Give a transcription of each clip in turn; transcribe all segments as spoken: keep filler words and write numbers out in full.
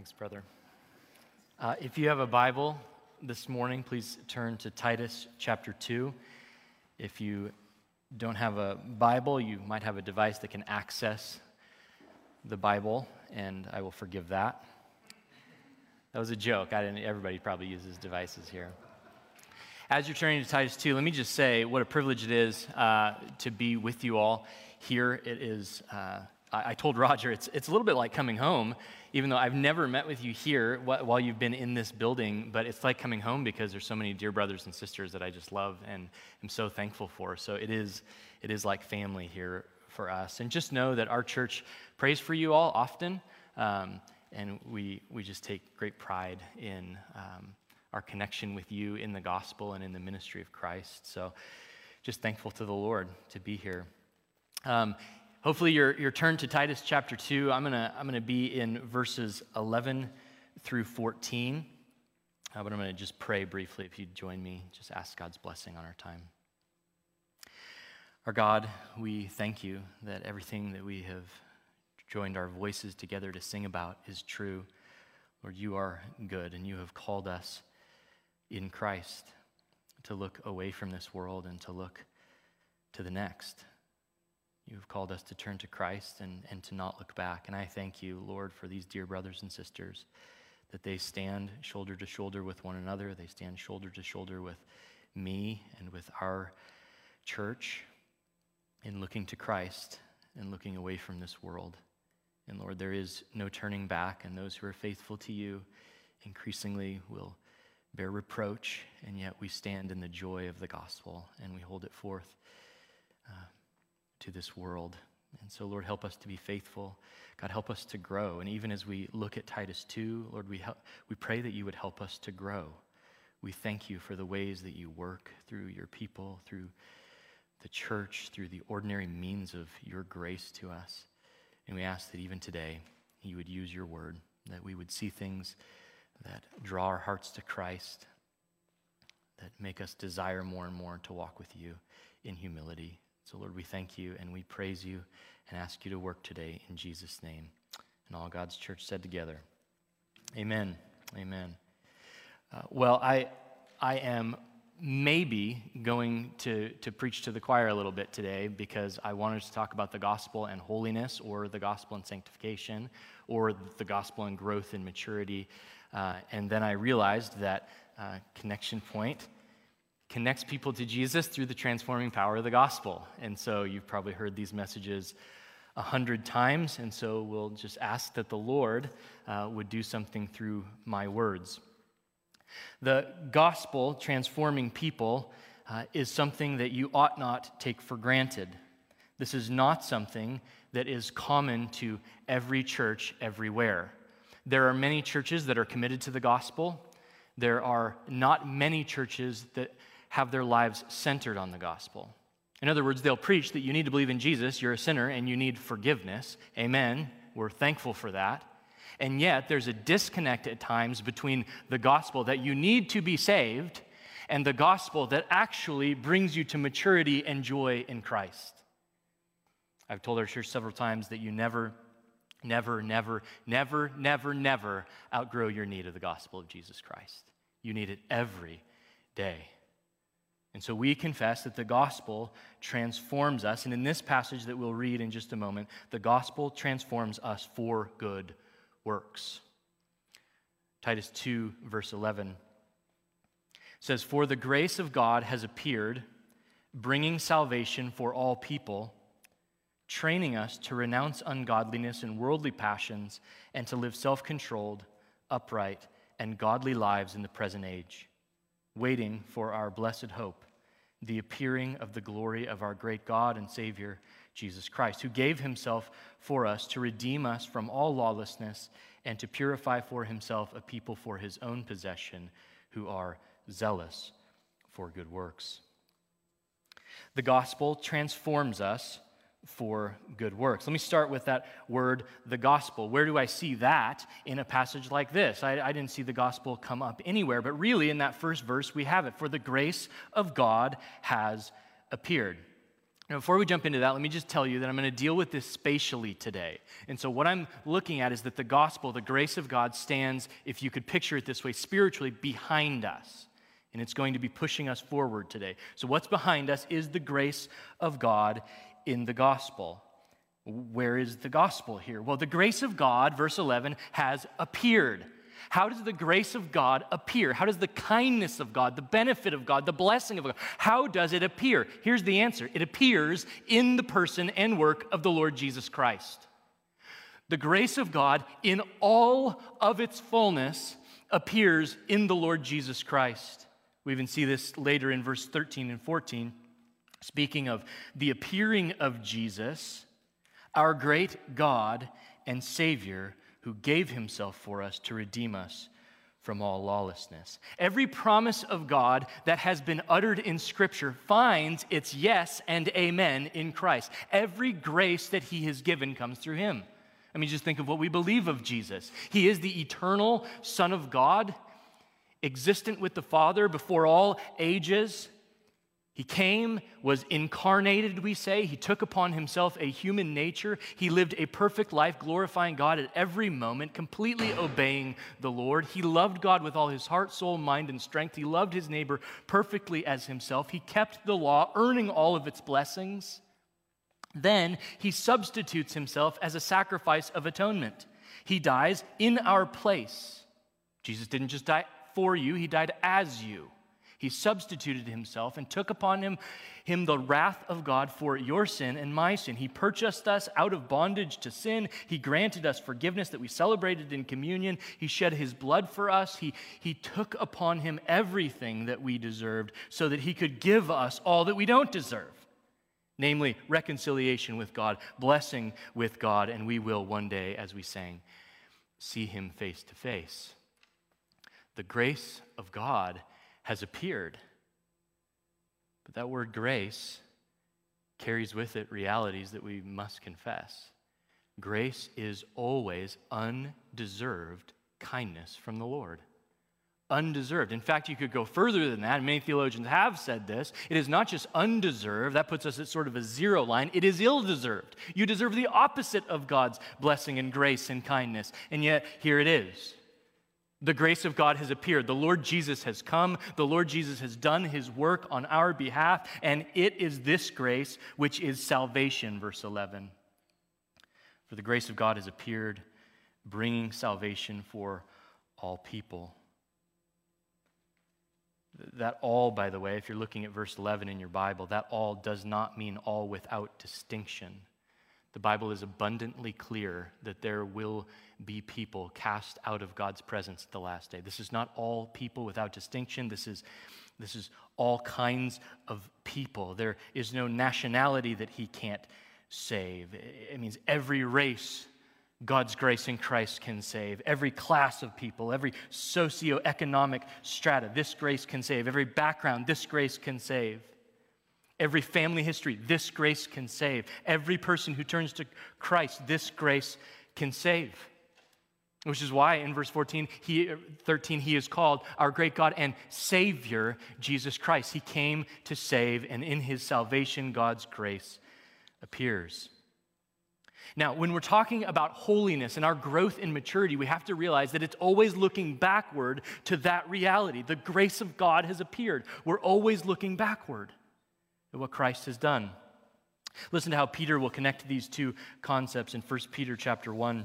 Thanks, brother. Uh, if you have a Bible this morning, please turn to Titus chapter two. If you don't have a Bible, you might have a device that can access the Bible, and I will forgive that. That was a joke. I didn't. Everybody probably uses devices here. As you're turning to Titus two, let me just say what a privilege it is uh, to be with you all here. It is. Uh, I, I told Roger it's it's a little bit like coming home, even though I've never met with you here wh- while you've been in this building. But it's like coming home because there's so many dear brothers and sisters that I just love and am so thankful for. So it is it is like family here for us. And just know that our church prays for you all often, um, and we we just take great pride in. Um, our connection with you in the gospel and in the ministry of Christ. So just thankful to the Lord to be here. Um, hopefully you're, you're turned to Titus chapter two. I'm gonna, I'm gonna be in verses eleven through fourteen. Uh, but I'm gonna just pray briefly. If you'd join me, just ask God's blessing on our time. Our God, we thank you that everything that we have joined our voices together to sing about is true. Lord, you are good, and you have called us in Christ to look away from this world and to look to the next. You have called us to turn to Christ and, and to not look back. And I thank you, Lord, for these dear brothers and sisters, that they stand shoulder to shoulder with one another. They stand shoulder to shoulder with me and with our church in looking to Christ and looking away from this world. And Lord, there is no turning back, and those who are faithful to you increasingly will bear reproach, and yet we stand in the joy of the gospel, and we hold it forth uh, to this world. And so, Lord, help us to be faithful. God, help us to grow. And even as we look at Titus two, Lord, we help, we pray that you would help us to grow. We thank you for the ways that you work through your people, through the church, through the ordinary means of your grace to us. And we ask that even today, you would use your word, that we would see things that draw our hearts to Christ, that make us desire more and more to walk with you in humility. So, Lord, we thank you and we praise you and ask you to work today in Jesus' name. And all God's church said together, amen, amen. Uh, well, I I am maybe going to, to preach to the choir a little bit today because I wanted to talk about the gospel and holiness, or the gospel and sanctification, or the gospel and growth and maturity. Uh, and then I realized that uh, Connection Point connects people to Jesus through the transforming power of the gospel. And so you've probably heard these messages a hundred times, and so we'll just ask that the Lord uh, would do something through my words. The gospel transforming people uh, is something that you ought not take for granted. This is not something that is common to every church everywhere. There are many churches that are committed to the gospel. There are not many churches that have their lives centered on the gospel. In other words, they'll preach that you need to believe in Jesus, you're a sinner, and you need forgiveness. Amen. We're thankful for that. And yet, there's a disconnect at times between the gospel that you need to be saved and the gospel that actually brings you to maturity and joy in Christ. I've told our church several times that you never, never, never, never, never, never outgrow your need of the gospel of Jesus Christ. You need it every day. And so we confess that the gospel transforms us. And in this passage that we'll read in just a moment, the gospel transforms us for good works. Titus two, verse eleven says, "For the grace of God has appeared, bringing salvation for all people, training us to renounce ungodliness and worldly passions and to live self-controlled, upright, and godly lives in the present age, waiting for our blessed hope, the appearing of the glory of our great God and Savior, Jesus Christ, who gave himself for us to redeem us from all lawlessness and to purify for himself a people for his own possession who are zealous for good works." The gospel transforms us for good works. Let me start with that word, the gospel. Where do I see that in a passage like this? I, I didn't see the gospel come up anywhere, but really in that first verse we have it. For the grace of God has appeared. Now, before we jump into that, let me just tell you that I'm going to deal with this spatially today. And so what I'm looking at is that the gospel, the grace of God, stands, if you could picture it this way, spiritually behind us. And it's going to be pushing us forward today. So what's behind us is the grace of God in the gospel. Where is the gospel here? Well, the grace of God, verse eleven, has appeared. How does the grace of God appear? How does the kindness of God, the benefit of God, the blessing of God, how does it appear? Here's the answer. It appears in the person and work of the Lord Jesus Christ. The grace of God in all of its fullness appears in the Lord Jesus Christ. We even see this later in verse thirteen and fourteen. Speaking of the appearing of Jesus, our great God and Savior, who gave himself for us to redeem us from all lawlessness. Every promise of God that has been uttered in Scripture finds its yes and amen in Christ. Every grace that he has given comes through him. I mean, just think of what we believe of Jesus. He is the eternal Son of God, existent with the Father before all ages. He came, was incarnated, we say. He took upon himself a human nature. He lived a perfect life, glorifying God at every moment, completely obeying the Lord. He loved God with all his heart, soul, mind, and strength. He loved his neighbor perfectly as himself. He kept the law, earning all of its blessings. Then he substitutes himself as a sacrifice of atonement. He dies in our place. Jesus didn't just die for you, he died as you. He substituted himself and took upon him, him the wrath of God for your sin and my sin. He purchased us out of bondage to sin. He granted us forgiveness that we celebrated in communion. He shed his blood for us. He, he took upon him everything that we deserved so that he could give us all that we don't deserve, namely reconciliation with God, blessing with God, and we will one day, as we sang, see him face to face. The grace of God has appeared. But that word grace carries with it realities that we must confess. Grace is always undeserved kindness from the Lord. Undeserved. In fact, you could go further than that, and many theologians have said this. It is not just undeserved, that puts us at sort of a zero line. It is ill-deserved. You deserve the opposite of God's blessing and grace and kindness, and yet here it is. The grace of God has appeared. The Lord Jesus has come. The Lord Jesus has done his work on our behalf, and it is this grace which is salvation, verse eleven. For the grace of God has appeared, bringing salvation for all people. That all, by the way, if you're looking at verse eleven in your Bible, that all does not mean all without distinction. The Bible is abundantly clear that there will be people cast out of God's presence at the last day. This is not all people without distinction. This is, this is all kinds of people. There is no nationality that he can't save. It means every race God's grace in Christ can save. Every class of people, every socioeconomic strata, this grace can save. Every background, this grace can save. Every family history, this grace can save. Every person who turns to Christ, this grace can save. Which is why in verse fourteen, he, thirteen, he is called our great God and Savior, Jesus Christ. He came to save, and in his salvation, God's grace appears. Now, when we're talking about holiness and our growth in maturity, we have to realize that it's always looking backward to that reality. The grace of God has appeared. We're always looking backward at what Christ has done. Listen to how Peter will connect these two concepts in First Peter chapter one.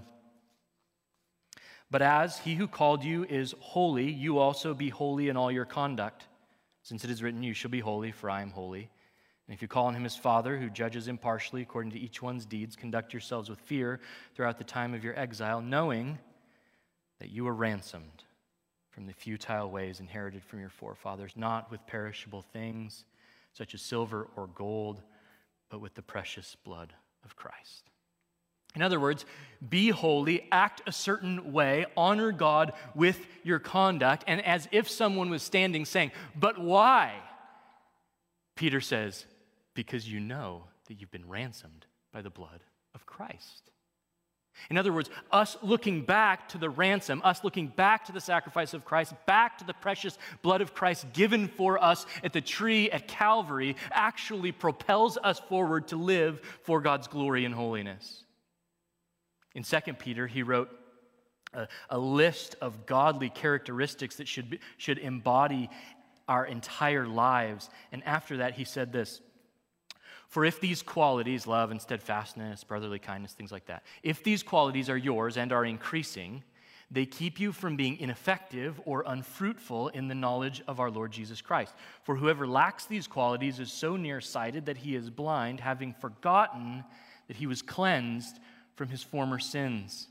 But as he who called you is holy, you also be holy in all your conduct. Since it is written, you shall be holy, for I am holy. And if you call on him as Father, who judges impartially according to each one's deeds, conduct yourselves with fear throughout the time of your exile, knowing that you were ransomed from the futile ways inherited from your forefathers, not with perishable things, such as silver or gold, but with the precious blood of Christ. In other words, be holy, act a certain way, honor God with your conduct, and as if someone was standing saying, but why? Peter says, because you know that you've been ransomed by the blood of Christ. In other words, us looking back to the ransom, us looking back to the sacrifice of Christ, back to the precious blood of Christ given for us at the tree at Calvary, actually propels us forward to live for God's glory and holiness. In Second Peter, he wrote a, a list of godly characteristics that should be, should embody our entire lives. And after that, he said this: for if these qualities, love and steadfastness, brotherly kindness, things like that, if these qualities are yours and are increasing, they keep you from being ineffective or unfruitful in the knowledge of our Lord Jesus Christ. For whoever lacks these qualities is so nearsighted that he is blind, having forgotten that he was cleansed from his former sins.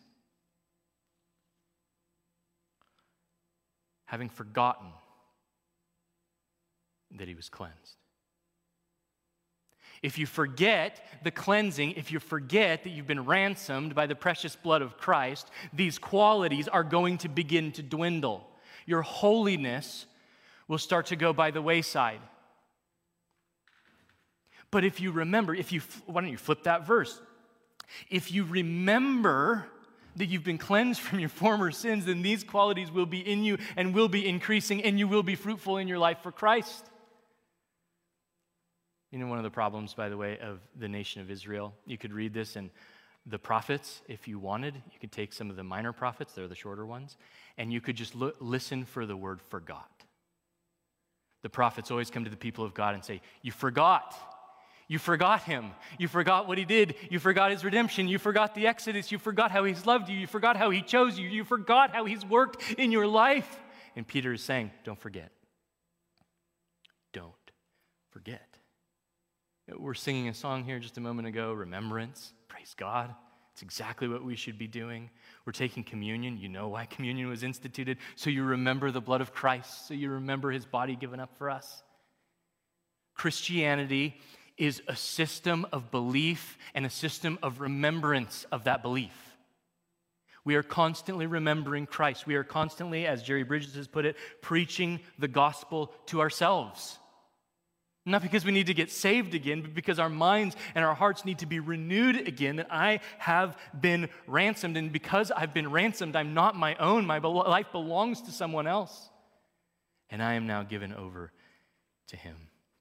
Having forgotten that he was cleansed. If you forget the cleansing, if you forget that you've been ransomed by the precious blood of Christ, these qualities are going to begin to dwindle. Your holiness will start to go by the wayside. But if you remember, if you, why don't you flip that verse? If you remember that you've been cleansed from your former sins, then these qualities will be in you and will be increasing, and you will be fruitful in your life for Christ. You know, one of the problems, by the way, of the nation of Israel, you could read this in the prophets if you wanted. You could take some of the minor prophets, they're the shorter ones, and you could just look, listen for the word forgot. The prophets always come to the people of God and say, you forgot. You forgot him. You forgot what he did. You forgot his redemption. You forgot the Exodus. You forgot how he's loved you. You forgot how he chose you. You forgot how he's worked in your life. And Peter is saying, don't forget. Don't forget. We're singing a song here just a moment ago, Remembrance. Praise God. It's exactly what we should be doing. We're taking communion. You know why communion was instituted. So you remember the blood of Christ. So you remember his body given up for us. Christianity is a system of belief and a system of remembrance of that belief. We are constantly remembering Christ. We are constantly, as Jerry Bridges has put it, preaching the gospel to ourselves. Not because we need to get saved again, but because our minds and our hearts need to be renewed again, that I have been ransomed. And because I've been ransomed, I'm not my own. My life belongs to someone else. And I am now given over to him.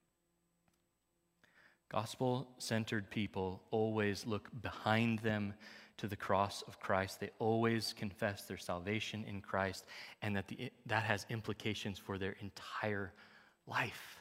Gospel-centered people always look behind them to the cross of Christ. They always confess their salvation in Christ, and that the, that has implications for their entire life.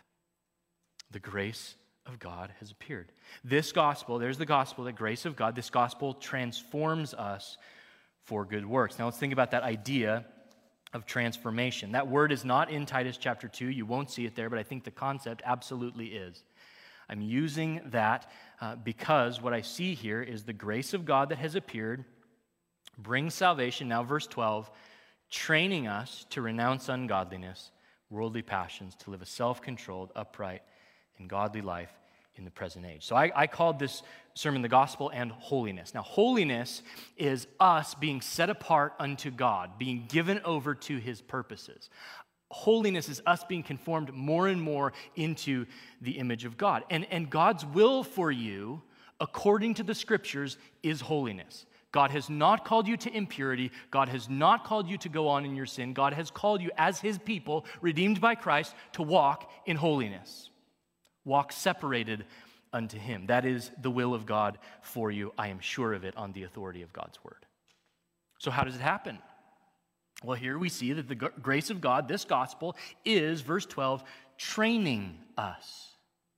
The grace of God has appeared. This gospel, there's the gospel, the grace of God, this gospel transforms us for good works. Now let's think about that idea of transformation. That word is not in Titus chapter two. You won't see it there, but I think the concept absolutely is. I'm using that uh, because what I see here is the grace of God that has appeared, brings salvation, now verse twelve, training us to renounce ungodliness, worldly passions, to live a self-controlled, upright, and godly life in the present age. So I, I called this sermon the gospel and holiness. Now, holiness is us being set apart unto God, being given over to his purposes. Holiness is us being conformed more and more into the image of God. And, and God's will for you, according to the scriptures, is holiness. God has not called you to impurity. God has not called you to go on in your sin. God has called you as his people, redeemed by Christ, to walk in holiness. Walk separated unto him. That is the will of God for you. I am sure of it on the authority of God's word. So how does it happen? Well, here we see that the grace of God, this gospel, is, verse twelve, training us.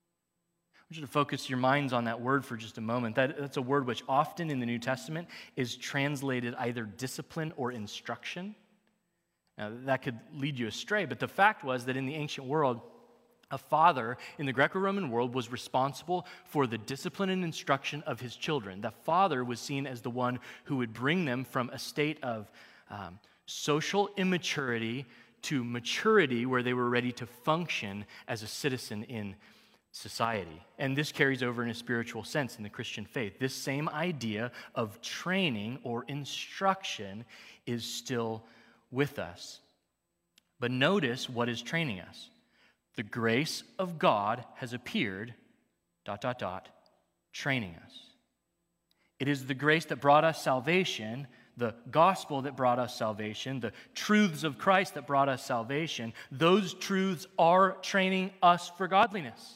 I want you to focus your minds on that word for just a moment. That, that's a word which often in the New Testament is translated either discipline or instruction. Now, that could lead you astray, but the fact was that in the ancient world, a father in the Greco-Roman world was responsible for the discipline and instruction of his children. The father was seen as the one who would bring them from a state of um, social immaturity to maturity where they were ready to function as a citizen in society. And this carries over in a spiritual sense in the Christian faith. This same idea of training or instruction is still with us. But notice what is training us. The grace of God has appeared, dot, dot, dot, training us. It is the grace that brought us salvation, the gospel that brought us salvation, the truths of Christ that brought us salvation. Those truths are training us for godliness.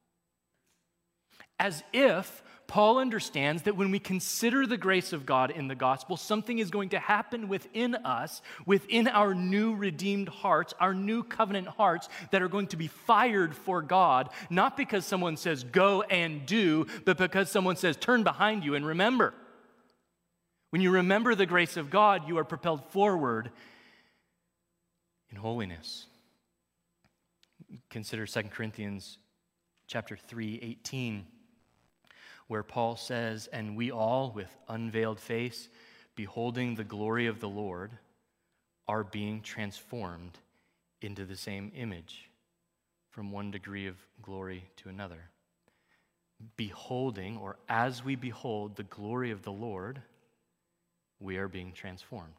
As if Paul understands that when we consider the grace of God in the gospel, something is going to happen within us, within our new redeemed hearts, our new covenant hearts that are going to be fired for God, not because someone says go and do, but because someone says turn behind you and remember. When you remember the grace of God, you are propelled forward in holiness. Consider Second Corinthians chapter three, eighteen. Where Paul says, and we all, with unveiled face, beholding the glory of the Lord, are being transformed into the same image, from one degree of glory to another. Beholding, or as we behold the glory of the Lord, we are being transformed.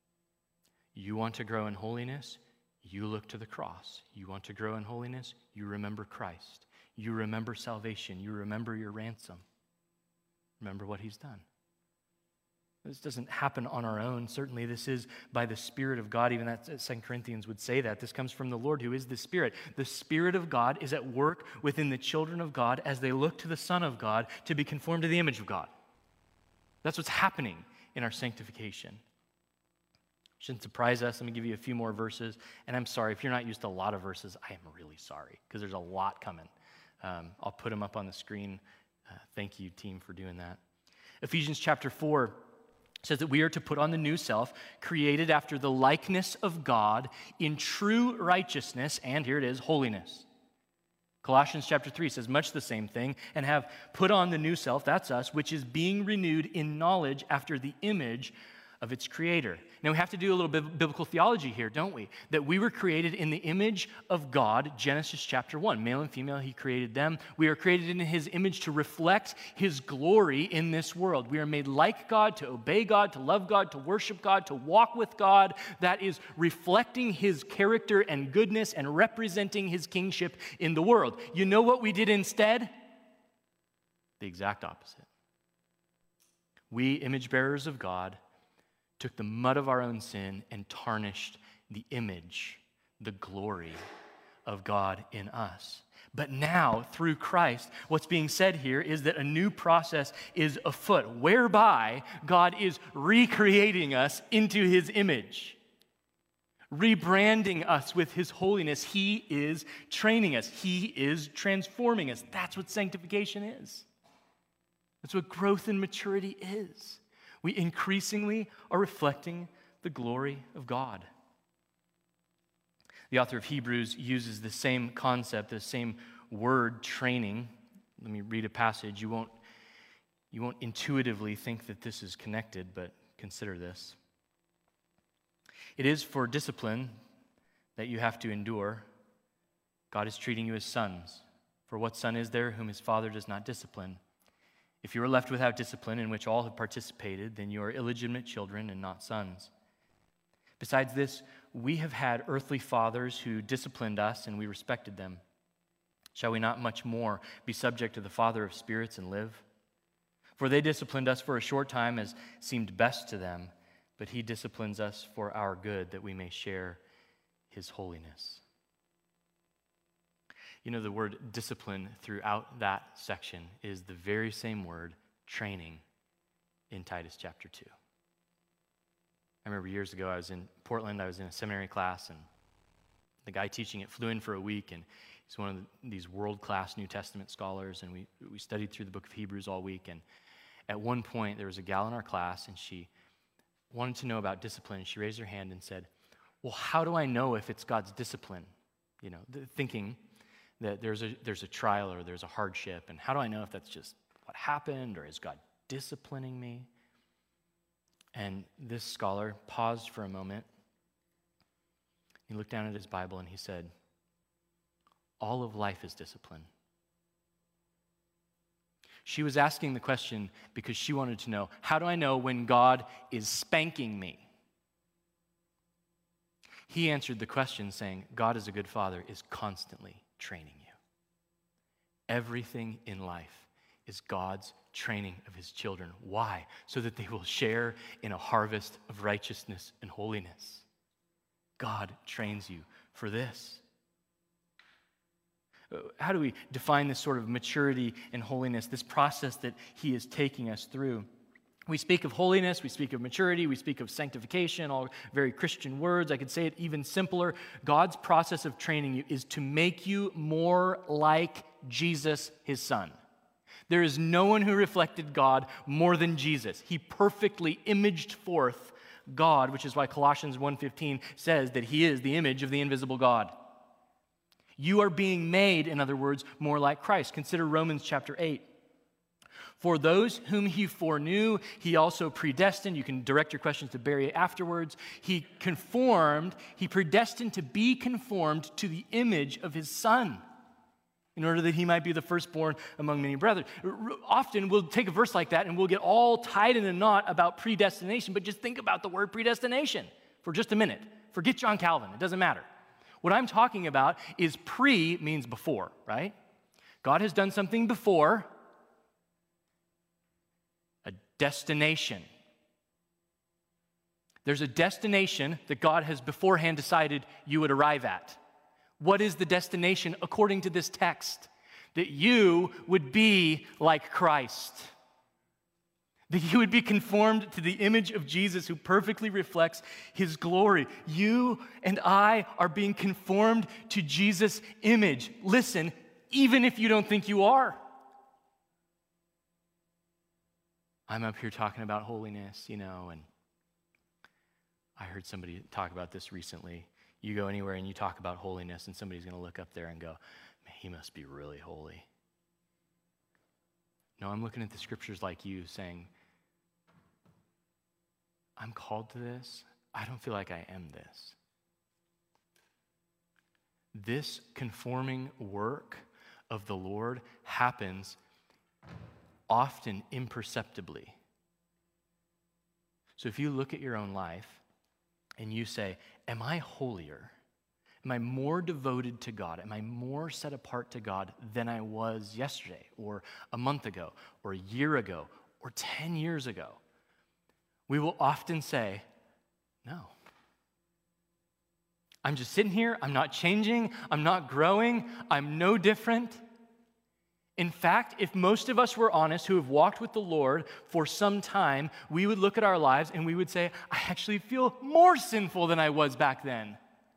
You want to grow in holiness? You look to the cross. You want to grow in holiness? You remember Christ. You remember salvation. You remember your ransom. Remember what he's done. This doesn't happen on our own. Certainly this is by the Spirit of God. Even that Second Corinthians would say that. This comes from the Lord who is the Spirit. The Spirit of God is at work within the children of God as they look to the Son of God to be conformed to the image of God. That's what's happening in our sanctification. Shouldn't surprise us. Let me give you a few more verses. And I'm sorry, if you're not used to a lot of verses, I am really sorry because there's a lot coming. Um, I'll put them up on the screen. Uh, thank you, team, for doing that. Ephesians chapter four says that we are to put on the new self, created after the likeness of God in true righteousness, and here it is, holiness. Colossians chapter three says much the same thing, and have put on the new self, that's us, which is being renewed in knowledge after the image of its creator. Now we have to do a little bit of biblical theology here, don't we? That we were created in the image of God, Genesis chapter one. Male and female, he created them. We are created in his image to reflect his glory in this world. We are made like God, to obey God, to love God, to worship God, to walk with God. That is reflecting his character and goodness and representing his kingship in the world. You know what we did instead? The exact opposite. We, image bearers of God, took the mud of our own sin and tarnished the image, the glory of God in us. But now, through Christ, what's being said here is that a new process is afoot, whereby God is recreating us into his image, rebranding us with his holiness. He is training us. He is transforming us. That's what sanctification is. That's what growth and maturity is. We increasingly are reflecting the glory of God. The author of Hebrews uses the same concept, the same word, training. Let me read a passage. You won't, you won't intuitively think that this is connected, but consider this. It is for discipline that you have to endure. God is treating you as sons. For what son is there whom his father does not discipline? If you are left without discipline in which all have participated, then you are illegitimate children and not sons. Besides this, we have had earthly fathers who disciplined us and we respected them. Shall we not much more be subject to the Father of spirits and live? For they disciplined us for a short time as seemed best to them, but he disciplines us for our good that we may share his holiness. You know, the word discipline throughout that section is the very same word, training, in Titus chapter two. I remember years ago, I was in Portland, I was in a seminary class, and the guy teaching it flew in for a week, and he's one of the, these world-class New Testament scholars, and we, we studied through the book of Hebrews all week, and at one point, there was a gal in our class, and she wanted to know about discipline, and she raised her hand and said, well, how do I know if it's God's discipline? You know, thinking that there's a there's a trial or there's a hardship, and how do I know if that's just what happened or is God disciplining me? And this scholar paused for a moment. He looked down at his Bible and he said, all of life is discipline. She was asking the question because she wanted to know, how do I know when God is spanking me? He answered the question saying, God is a good father, is constantly training you. Everything in life is God's training of his children. Why? So that they will share in a harvest of righteousness and holiness. God trains you for this. How do we define this sort of maturity and holiness, this process that he is taking us through? We speak of holiness, we speak of maturity, we speak of sanctification, all very Christian words. I could say it even simpler. God's process of training you is to make you more like Jesus, his son. There is no one who reflected God more than Jesus. He perfectly imaged forth God, which is why Colossians one fifteen says that he is the image of the invisible God. You are being made, in other words, more like Christ. Consider Romans chapter eight. For those whom he foreknew, he also predestined. You can direct your questions to Barry afterwards. He conformed, he predestined to be conformed to the image of his son, in order that he might be the firstborn among many brethren. Often we'll take a verse like that and we'll get all tied in a knot about predestination, but just think about the word predestination for just a minute. Forget John Calvin, it doesn't matter. What I'm talking about is pre means before, right? God has done something before, a destination. There's a destination that God has beforehand decided you would arrive at. What is the destination according to this text? That you would be like Christ. That you would be conformed to the image of Jesus who perfectly reflects his glory. You and I are being conformed to Jesus' image. Listen, even if you don't think you are. I'm up here talking about holiness, you know, and I heard somebody talk about this recently. You go anywhere and you talk about holiness and somebody's going to look up there and go, man, he must be really holy. No, I'm looking at the scriptures like you saying, I'm called to this. I don't feel like I am this. This conforming work of the Lord happens often imperceptibly. So if you look at your own life and you say, am I holier? Am I more devoted to God? Am I more set apart to God than I was yesterday or a month ago or a year ago or ten years ago? We will often say, no. I'm just sitting here. I'm not changing. I'm not growing. I'm no different. In fact, if most of us were honest who have walked with the Lord for some time, we would look at our lives and we would say, I actually feel more sinful than I was back then.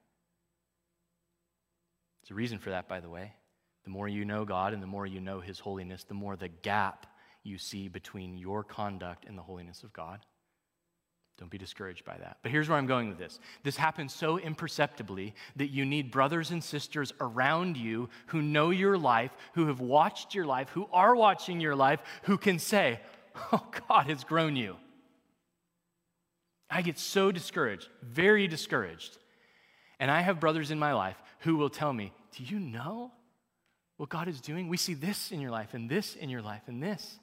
There's a reason for that, by the way. The more you know God and the more you know his holiness, the more the gap you see between your conduct and the holiness of God. Don't be discouraged by that. But here's where I'm going with this. This happens so imperceptibly that you need brothers and sisters around you who know your life, who have watched your life, who are watching your life, who can say, oh, God has grown you. I get so discouraged, very discouraged. And I have brothers in my life who will tell me, do you know what God is doing? We see this in your life and this in your life and this.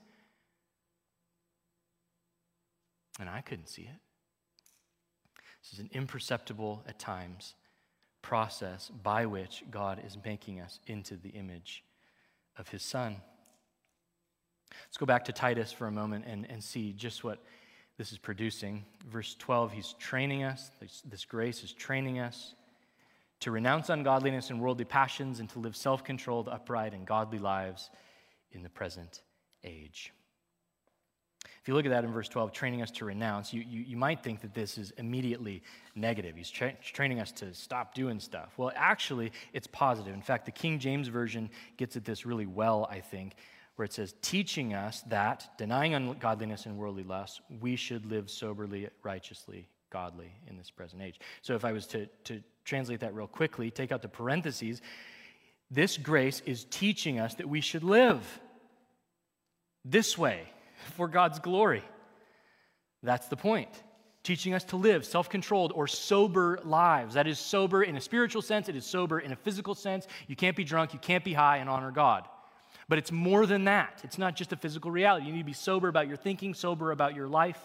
And I couldn't see it. This is an imperceptible, at times, process by which God is making us into the image of his Son. Let's go back to Titus for a moment and, and see just what this is producing. Verse twelve, he's training us. This, this grace is training us to renounce ungodliness and worldly passions and to live self-controlled, upright, and godly lives in the present age. If you look at that in verse twelve, training us to renounce, you, you, you might think that this is immediately negative. He's tra- training us to stop doing stuff. Well, actually, it's positive. In fact, the King James Version gets at this really well, I think, where it says, teaching us that, denying ungodliness and worldly lusts, we should live soberly, righteously, godly in this present age. So if I was to, to translate that real quickly, take out the parentheses, this grace is teaching us that we should live this way, for God's glory. That's the point. Teaching us to live self-controlled or sober lives. That is sober in a spiritual sense. It is sober in a physical sense. You can't be drunk. You can't be high and honor God. But it's more than that. It's not just a physical reality. You need to be sober about your thinking, sober about your life.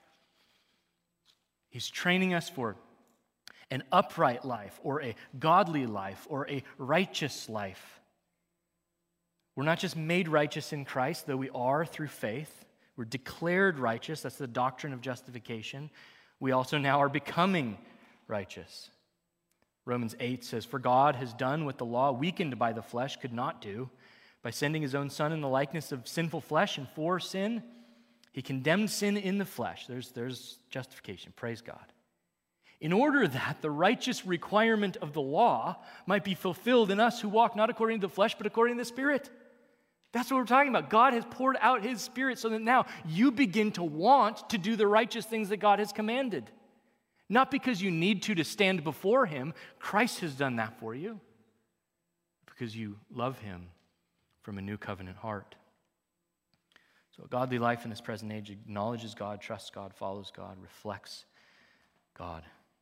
He's training us for an upright life or a godly life or a righteous life. We're not just made righteous in Christ, though we are through faith. We're declared righteous. That's the doctrine of justification. We also now are becoming righteous. Romans eight says, "For God has done what the law, weakened by the flesh, could not do. By sending his own Son in the likeness of sinful flesh and for sin, he condemned sin in the flesh." There's, there's justification. Praise God. "In order that the righteous requirement of the law might be fulfilled in us who walk not according to the flesh, but according to the Spirit." That's what we're talking about. God has poured out his Spirit so that now you begin to want to do the righteous things that God has commanded. Not because you need to to stand before him. Christ has done that for you. Because you love him from a new covenant heart. So a godly life in this present age acknowledges God, trusts God, follows God, reflects God.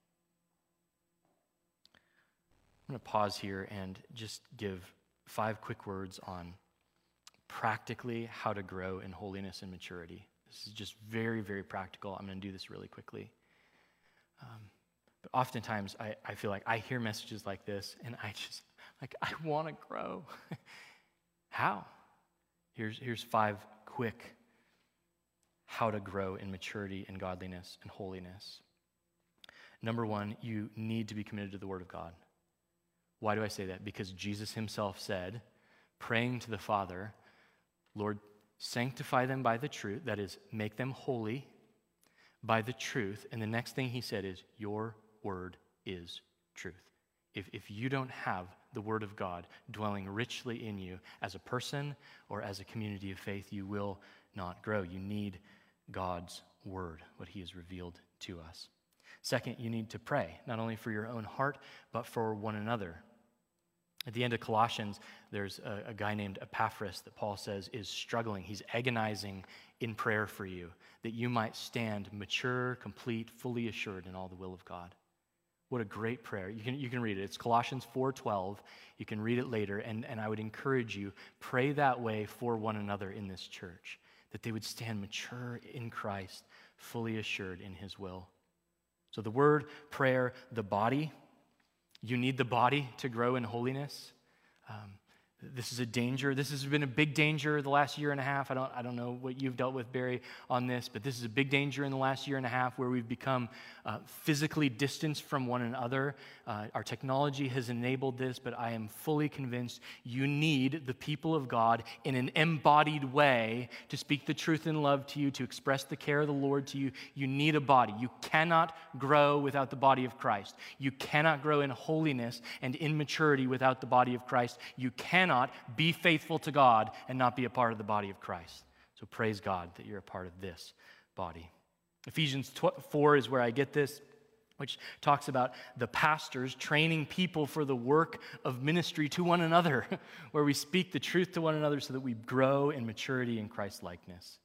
I'm going to pause here and just give five quick words on practically how to grow in holiness and maturity. This is just very, very practical. I'm going to do this really quickly. Um, but oftentimes I, I feel like I hear messages like this and I just, like, I want to grow. How? Here's, here's five quick how to grow in maturity and godliness and holiness. Number one, you need to be committed to the Word of God. Why do I say that? Because Jesus himself said, praying to the Father, "Lord, sanctify them by the truth," that is, make them holy by the truth. And the next thing he said is, "Your word is truth." If, if you don't have the Word of God dwelling richly in you as a person or as a community of faith, you will not grow. You need God's Word, what he has revealed to us. Second, you need to pray, not only for your own heart, but for one another. At the end of Colossians, there's a, a guy named Epaphras that Paul says is struggling. He's agonizing in prayer for you, that you might stand mature, complete, fully assured in all the will of God. What a great prayer. You can, you can read it. It's Colossians four twelve. You can read it later, and, and I would encourage you, pray that way for one another in this church, that they would stand mature in Christ, fully assured in his will. So the word, prayer, the body. You need the body to grow in holiness. Um, this is a danger. This has been a big danger the last year and a half. I don't, I don't know what you've dealt with, Barry, on this, but this is a big danger in the last year and a half where we've become uh, physically distanced from one another. Uh, our technology has enabled this, but I am fully convinced you need the people of God in an embodied way to speak the truth in love to you, to express the care of the Lord to you. You need a body. You cannot grow without the body of Christ. You cannot grow in holiness and in maturity without the body of Christ. You cannot be faithful to God and not be a part of the body of Christ. So praise God that you're a part of this body. Ephesians four is where I get this, which talks about the pastors training people for the work of ministry to one another, where we speak the truth to one another so that we grow in maturity in Christ's likeness.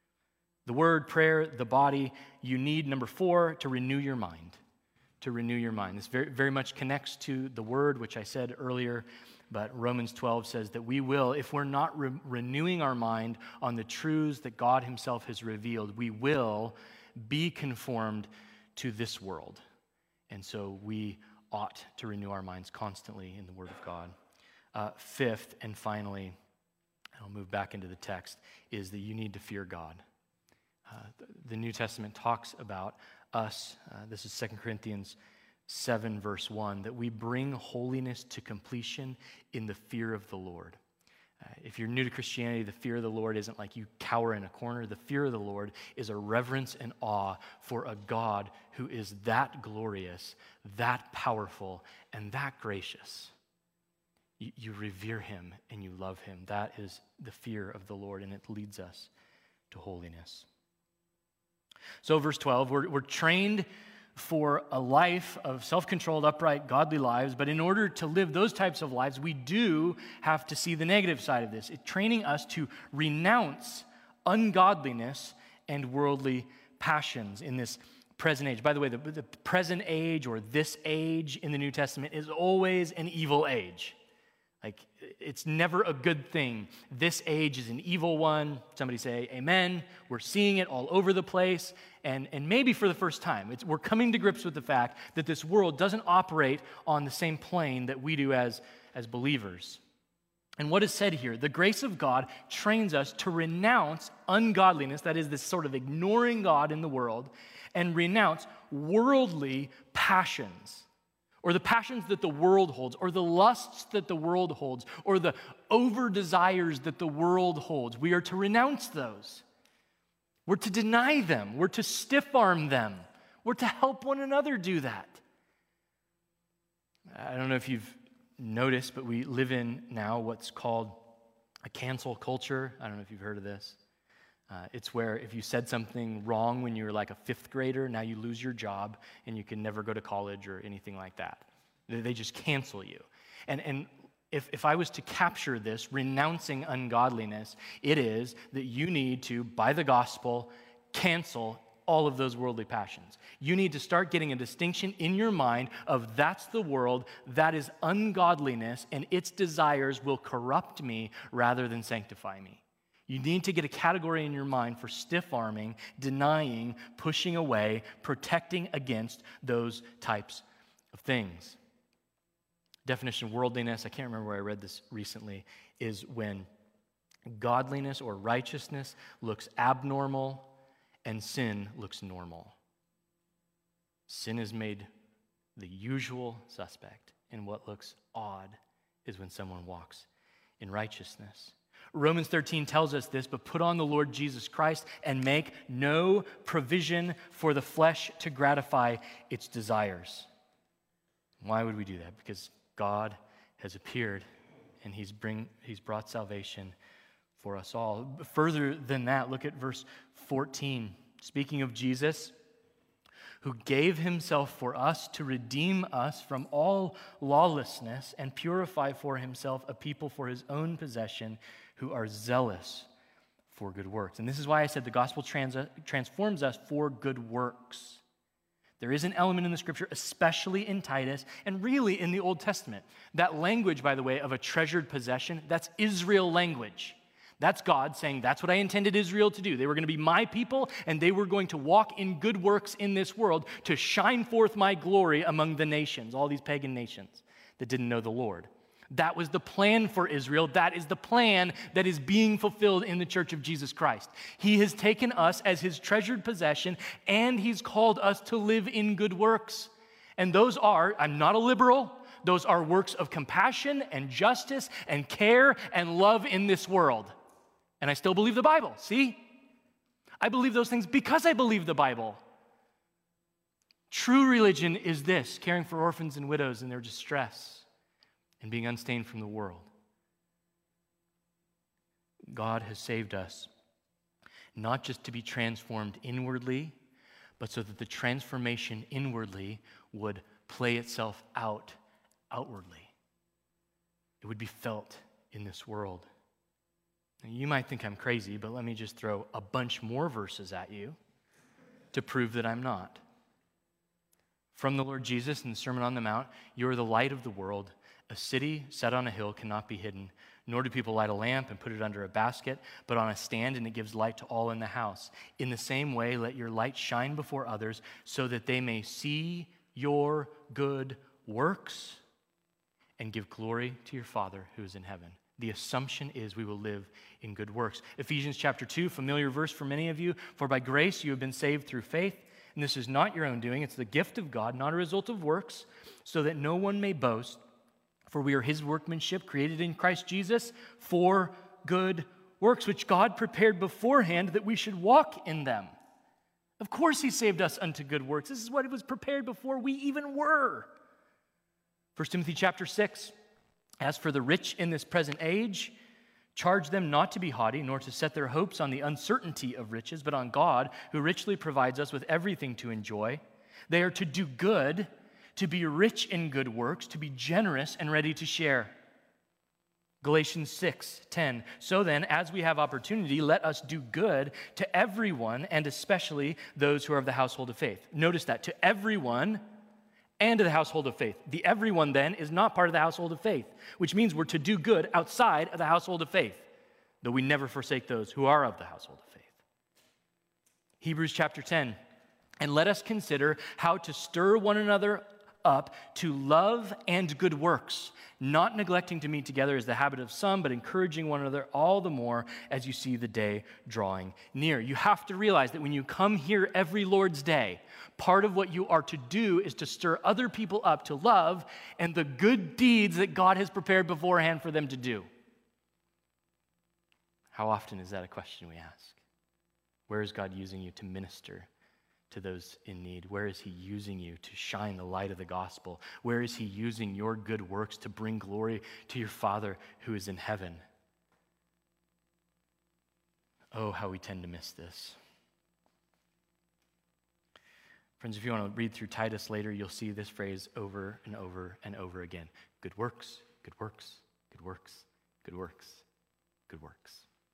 The word, prayer, the body, you need, number four, to renew your mind. To renew your mind. This very, very much connects to the word, which I said earlier. But Romans twelve says that we will, if we're not re- renewing our mind on the truths that God himself has revealed, we will be conformed to this world. And so we ought to renew our minds constantly in the Word of God. Uh, fifth, and finally, and I'll move back into the text, is that you need to fear God. Uh, the, the New Testament talks about us, uh, this is Second Corinthians seven, verse one, that we bring holiness to completion in the fear of the Lord. Uh, if you're new to Christianity, the fear of the Lord isn't like you cower in a corner. The fear of the Lord is a reverence and awe for a God who is that glorious, that powerful, and that gracious. You, you revere him and you love him. That is the fear of the Lord, and it leads us to holiness. So verse twelve, we're, we're trained for a life of self-controlled, upright, godly lives, but in order to live those types of lives, we do have to see the negative side of this. It's training us to renounce ungodliness and worldly passions in this present age. By the way, the, the present age or this age in the New Testament is always an evil age. Like, it's never a good thing. This age is an evil one. Somebody say amen. We're seeing it all over the place. And, and maybe for the first time, it's, we're coming to grips with the fact that this world doesn't operate on the same plane that we do as, as believers. And what is said here? The grace of God trains us to renounce ungodliness, that is, this sort of ignoring God in the world, and renounce worldly passions, or the passions that the world holds, or the lusts that the world holds, or the over-desires that the world holds. We are to renounce those. We're to deny them. We're to stiff-arm them. We're to help one another do that. I don't know if you've noticed, but we live in now what's called a cancel culture. I don't know if you've heard of this. Uh, it's where if you said something wrong when you were like a fifth grader, now you lose your job and you can never go to college or anything like that. They, they just cancel you. And, and if, if I was to capture this, renouncing ungodliness, it is that you need to, by the gospel, cancel all of those worldly passions. You need to start getting a distinction in your mind of that's the world, that is ungodliness, and its desires will corrupt me rather than sanctify me. You need to get a category in your mind for stiff-arming, denying, pushing away, protecting against those types of things. Definition of worldliness, I can't remember where I read this recently, is when godliness or righteousness looks abnormal and sin looks normal. Sin is made the usual suspect, and what looks odd is when someone walks in righteousness. Romans thirteen tells us this, but put on the Lord Jesus Christ and make no provision for the flesh to gratify its desires. Why would we do that? Because God has appeared and he's, bring, he's brought salvation for us all. Further than that, look at verse fourteen. Speaking of Jesus, who gave himself for us to redeem us from all lawlessness and purify for himself a people for his own possession who are zealous for good works. And this is why I said the gospel trans- transforms us for good works. There is an element in the scripture, especially in Titus, and really in the Old Testament. That language, by the way, of a treasured possession, that's Israel language. That's God saying, that's what I intended Israel to do. They were going to be my people, and they were going to walk in good works in this world to shine forth my glory among the nations, all these pagan nations that didn't know the Lord. That was the plan for Israel. That is the plan that is being fulfilled in the church of Jesus Christ. He has taken us as his treasured possession, and he's called us to live in good works. And those are, I'm not a liberal, those are works of compassion and justice and care and love in this world. And I still believe the Bible, see? I believe those things because I believe the Bible. True religion is this, caring for orphans and widows in their distress and being unstained from the world. God has saved us not just to be transformed inwardly, but so that the transformation inwardly would play itself out outwardly. It would be felt in this world. Now, you might think I'm crazy, but let me just throw a bunch more verses at you to prove that I'm not. From the Lord Jesus in the Sermon on the Mount, you are the light of the world. A city set on a hill cannot be hidden, nor do people light a lamp and put it under a basket, but on a stand, and it gives light to all in the house. In the same way, let your light shine before others so that they may see your good works and give glory to your Father who is in heaven. The assumption is we will live in good works. Ephesians chapter two, familiar verse for many of you. For by grace you have been saved through faith, and this is not your own doing. It's the gift of God, not a result of works, so that no one may boast. For we are his workmanship, created in Christ Jesus for good works, which God prepared beforehand that we should walk in them. Of course he saved us unto good works. This is what it was prepared before we even were. First Timothy chapter six. As for the rich in this present age, charge them not to be haughty, nor to set their hopes on the uncertainty of riches, but on God, who richly provides us with everything to enjoy. They are to do good, to be rich in good works, to be generous and ready to share. Galatians six ten. So then, as we have opportunity, let us do good to everyone, and especially those who are of the household of faith. Notice that, to everyone and to the household of faith. The everyone then is not part of the household of faith, which means we're to do good outside of the household of faith, though we never forsake those who are of the household of faith. Hebrews chapter ten. And let us consider how to stir one another up to love and good works, not neglecting to meet together as the habit of some, but encouraging one another all the more as you see the day drawing near. You have to realize that when you come here every Lord's Day, part of what you are to do is to stir other people up to love and the good deeds that God has prepared beforehand for them to do. How often is that a question we ask? Where is God using you to minister to those in need? Where is he using you to shine the light of the gospel? Where is he using your good works to bring glory to your Father who is in heaven? Oh, how we tend to miss this. Friends, if you want to read through Titus later, you'll see this phrase over and over and over again. Good works, good works, good works, good works, good works.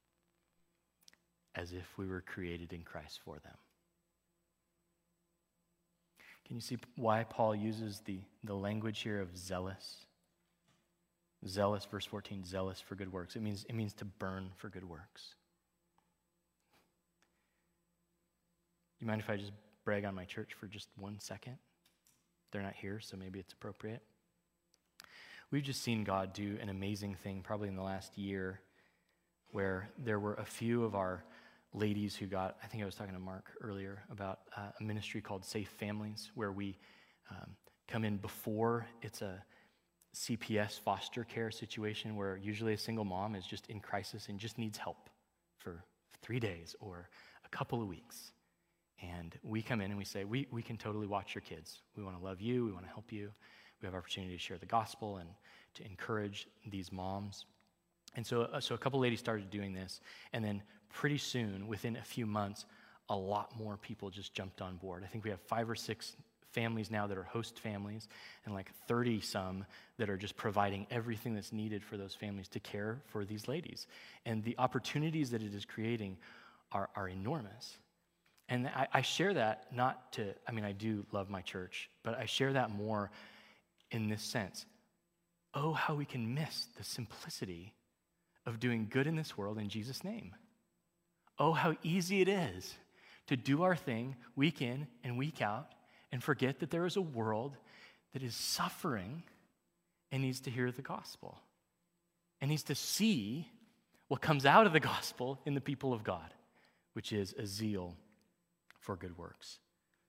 As if we were created in Christ for them. Can you see why Paul uses the, the language here of zealous? Zealous, verse fourteen, zealous for good works. It means, it means to burn for good works. You mind if I just brag on my church for just one second? They're not here, so maybe it's appropriate. We've just seen God do an amazing thing probably in the last year where there were a few of our ladies who got, I think I was talking to Mark earlier about uh, a ministry called Safe Families, where we um, come in before it's a C P S foster care situation where usually a single mom is just in crisis and just needs help for three days or a couple of weeks. And we come in and we say, we, we can totally watch your kids. We want to love you. We want to help you. We have opportunity to share the gospel and to encourage these moms. And so, uh, so a couple ladies started doing this, and then pretty soon, within a few months, a lot more people just jumped on board. I think we have five or six families now that are host families, and like thirty some that are just providing everything that's needed for those families to care for these ladies. And the opportunities that it is creating are, are enormous. And I, I share that not to, I mean, I do love my church, but I share that more in this sense. Oh, how we can miss the simplicity of doing good in this world in Jesus' name. Oh, how easy it is to do our thing week in and week out and forget that there is a world that is suffering and needs to hear the gospel and needs to see what comes out of the gospel in the people of God, which is a zeal for good works.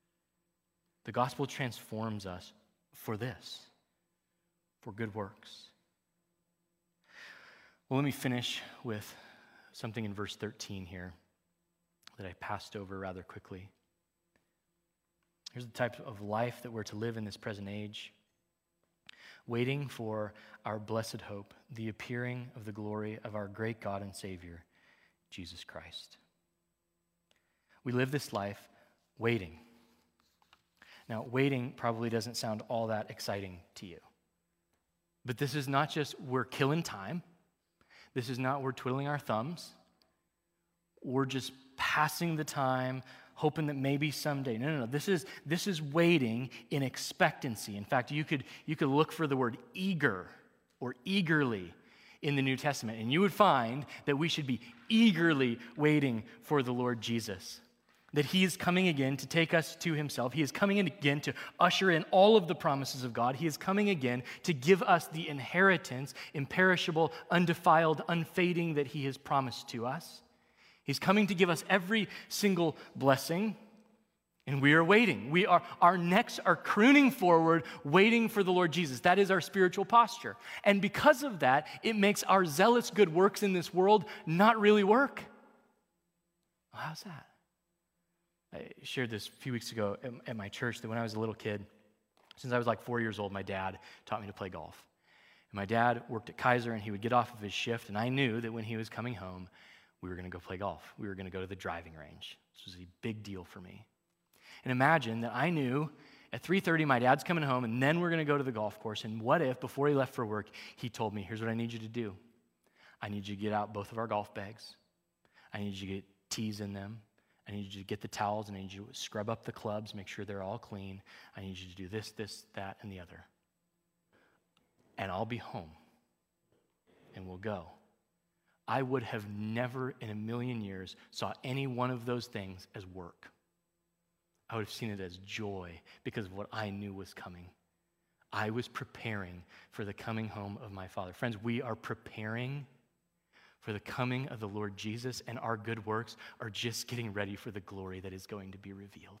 The gospel transforms us for this, for good works. Well, let me finish with something in verse thirteen here that I passed over rather quickly. Here's the type of life that we're to live in this present age, waiting for our blessed hope, the appearing of the glory of our great God and Savior, Jesus Christ. We live this life waiting. Now, waiting probably doesn't sound all that exciting to you. But this is not just we're killing time. This is not we're twiddling our thumbs. We're just passing the time, hoping that maybe someday. No, no, no. This is, this is waiting in expectancy. In fact, you could, you could look for the word eager or eagerly in the New Testament, and you would find that we should be eagerly waiting for the Lord Jesus. That he is coming again to take us to himself. He is coming in again to usher in all of the promises of God. He is coming again to give us the inheritance, imperishable, undefiled, unfading, that he has promised to us. He's coming to give us every single blessing, and we are waiting. We are, our necks are crooning forward, waiting for the Lord Jesus. That is our spiritual posture. And because of that, it makes our zealous good works in this world not really work. Well, how's that? I shared this a few weeks ago at, at my church that when I was a little kid, since I was like four years old, my dad taught me to play golf. And my dad worked at Kaiser, and he would get off of his shift, and I knew that when he was coming home, we were going to go play golf. We were going to go to the driving range. This was a big deal for me. And imagine that I knew at three thirty my dad's coming home, and then we're going to go to the golf course. And what if, before he left for work, he told me, here's what I need you to do. I need you to get out both of our golf bags. I need you to get tees in them. I need you to get the towels, and I need you to scrub up the clubs, make sure they're all clean. I need you to do this, this, that, and the other. And I'll be home, and we'll go. I would have never in a million years saw any one of those things as work. I would have seen it as joy because of what I knew was coming. I was preparing for the coming home of my Father. Friends, we are preparing for the coming of the Lord Jesus, and our good works are just getting ready for the glory that is going to be revealed.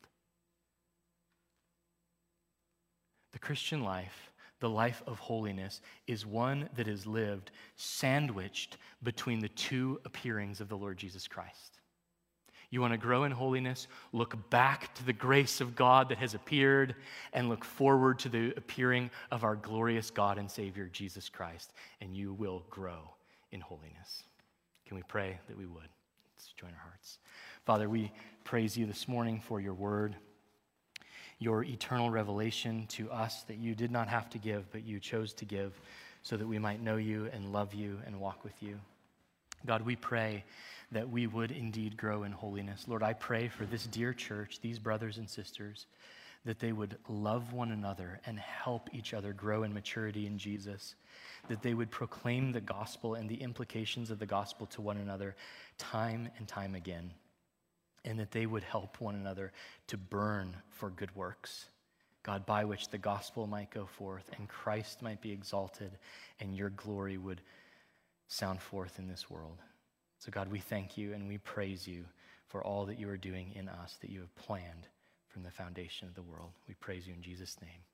The Christian life, the life of holiness, is one that is lived sandwiched between the two appearings of the Lord Jesus Christ. You want to grow in holiness, look back to the grace of God that has appeared, and look forward to the appearing of our glorious God and Savior, Jesus Christ, and you will grow in holiness. Can we pray that we would? Let's join our hearts. Father, we praise you this morning for your word, your eternal revelation to us that you did not have to give, but you chose to give so that we might know you and love you and walk with you. God, we pray that we would indeed grow in holiness. Lord, I pray for this dear church, these brothers and sisters, that they would love one another and help each other grow in maturity in Jesus, that they would proclaim the gospel and the implications of the gospel to one another time and time again, and that they would help one another to burn for good works, God, by which the gospel might go forth and Christ might be exalted and your glory would sound forth in this world. So God, we thank you and we praise you for all that you are doing in us, that you have planned from the foundation of the world. We praise you in Jesus' name.